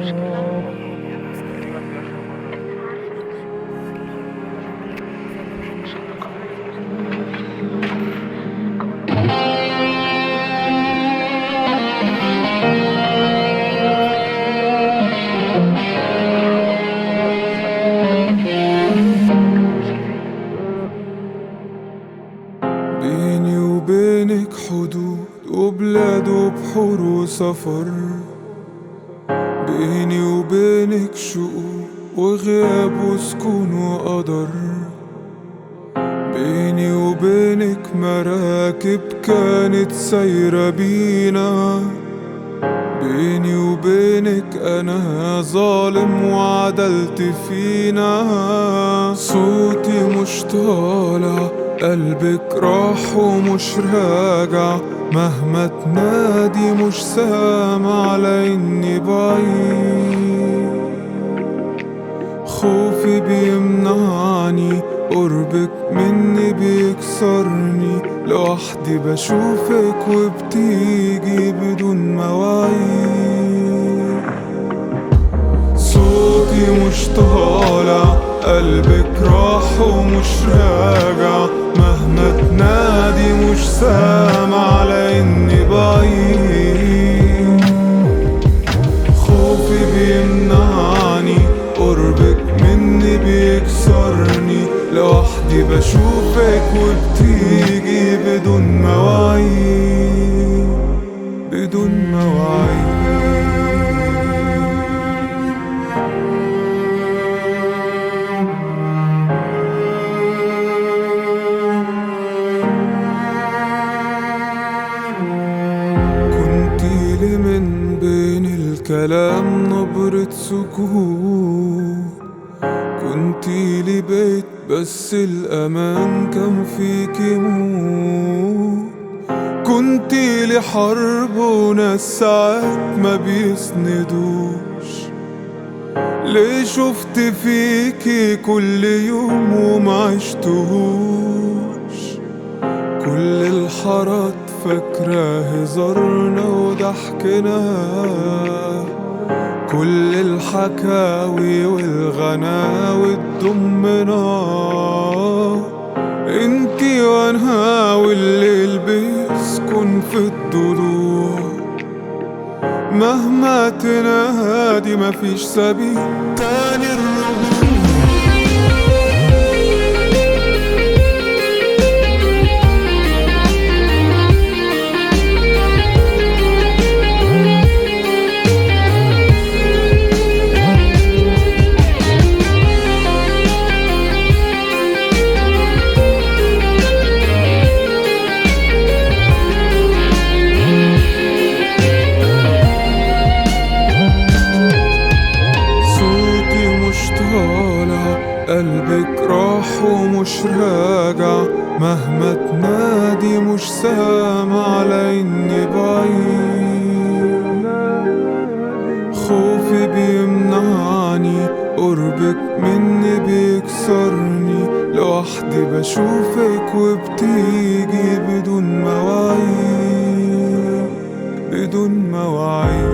بيني وبينك حدود وبلاد وبحور وسفر، بيني وبينك شقوق وغياب وسكون وقدر، بيني وبينك مراكب كانت سايرة بينا، بيني وبينك أنا ظالم وعدلت فينا. صوتي مش طالع، قلبك راح ومش راجع، مهما تنادي مش سامع لأني بعيد. خوفي بيمنعني، قربك مني بيكسرني، لوحدي بشوفك وبتيجي بدون مواعيد. صوتي مش طالع، قلبك راح ومش راجع، مهما تنادي مش سامع لأني بعيد. خوفي بيمنعني، قربك مني بيكسرني، لوحدي بشوفك وبتيجي بدون مواعيد، بدون مواعيد. كنتيلي من بين الكلام نبرة سكوت، كنتيلي بيت بس الأمان كان فيكي موت، كنتيلي حرب وناس ساعات ما بيسندوش. ليه شفت فيكي كل يوم وما عشتهوش؟ كل الحارات فاكرة هزارنا وضحكنا، كل الحكاوي والغناوي تضمنا، انتي وانا والليل بيسكن في الضلوع. مهما تنادي مفيش سبيل تاني الرجوع. قلبك راح ومش راجع، مهما تنادي مش سامع لأني بعيد. خوفي بيمنعني، قربك مني بيكسرني، لوحدي بشوفك وبتيجي بدون مواعيد، بدون مواعيد.